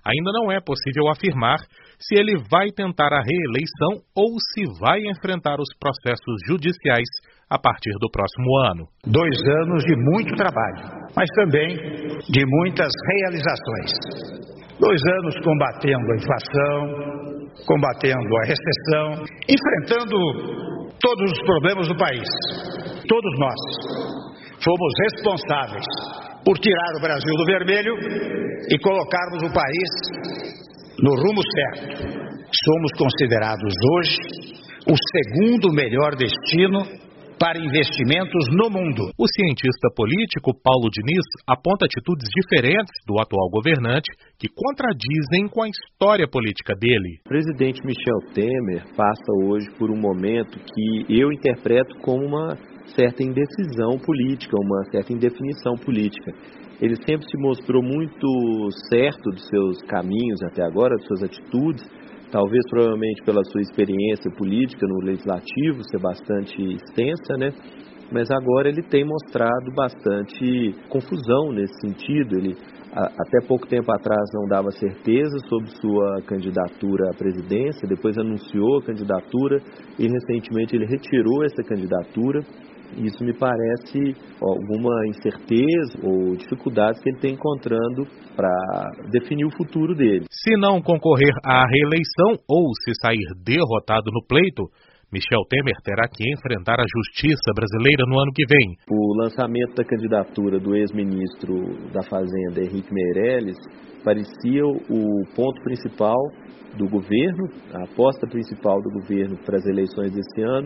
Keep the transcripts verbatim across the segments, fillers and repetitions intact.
ainda não é possível afirmar se ele vai tentar a reeleição ou se vai enfrentar os processos judiciais a partir do próximo ano. Dois anos de muito trabalho, mas também de muitas realizações. Dois anos combatendo a inflação, combatendo a recessão, enfrentando todos os problemas do país. Todos nós fomos responsáveis por tirar o Brasil do vermelho e colocarmos o país no rumo certo. Somos considerados hoje o segundo melhor destino para investimentos no mundo. O cientista político Paulo Diniz aponta atitudes diferentes do atual governante que contradizem com a história política dele. O presidente Michel Temer passa hoje por um momento que eu interpreto como uma certa indecisão política, uma certa indefinição política. Ele sempre se mostrou muito certo dos seus caminhos até agora, das suas atitudes, talvez provavelmente pela sua experiência política no legislativo ser bastante extensa, né? Mas agora ele tem mostrado bastante confusão nesse sentido. Ele a, até pouco tempo atrás não dava certeza sobre sua candidatura à presidência, depois anunciou a candidatura e recentemente ele retirou essa candidatura. Isso me parece alguma incerteza ou dificuldades que ele tem encontrando para definir o futuro dele. Se não concorrer à reeleição ou se sair derrotado no pleito, Michel Temer terá que enfrentar a justiça brasileira no ano que vem. O lançamento da candidatura do ex-ministro da Fazenda, Henrique Meirelles, parecia o ponto principal do governo, a aposta principal do governo para as eleições desse ano.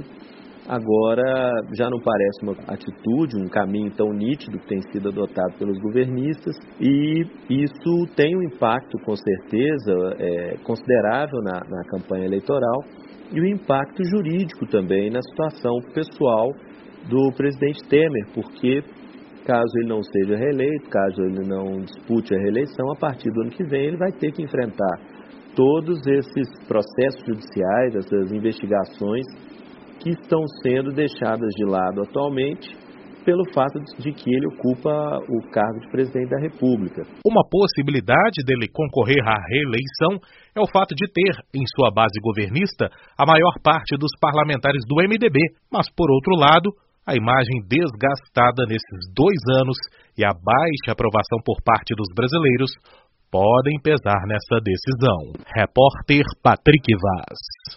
Agora já não parece uma atitude, um caminho tão nítido que tem sido adotado pelos governistas e isso tem um impacto, com certeza, é, considerável na, na campanha eleitoral e um impacto jurídico também na situação pessoal do presidente Temer, porque caso ele não seja reeleito, caso ele não dispute a reeleição, a partir do ano que vem ele vai ter que enfrentar todos esses processos judiciais, essas investigações que estão sendo deixadas de lado atualmente pelo fato de que ele ocupa o cargo de presidente da República. Uma possibilidade dele concorrer à reeleição é o fato de ter, em sua base governista, a maior parte dos parlamentares do M D B, mas, por outro lado, a imagem desgastada nesses dois anos e a baixa aprovação por parte dos brasileiros podem pesar nessa decisão. Repórter Patrick Vaz.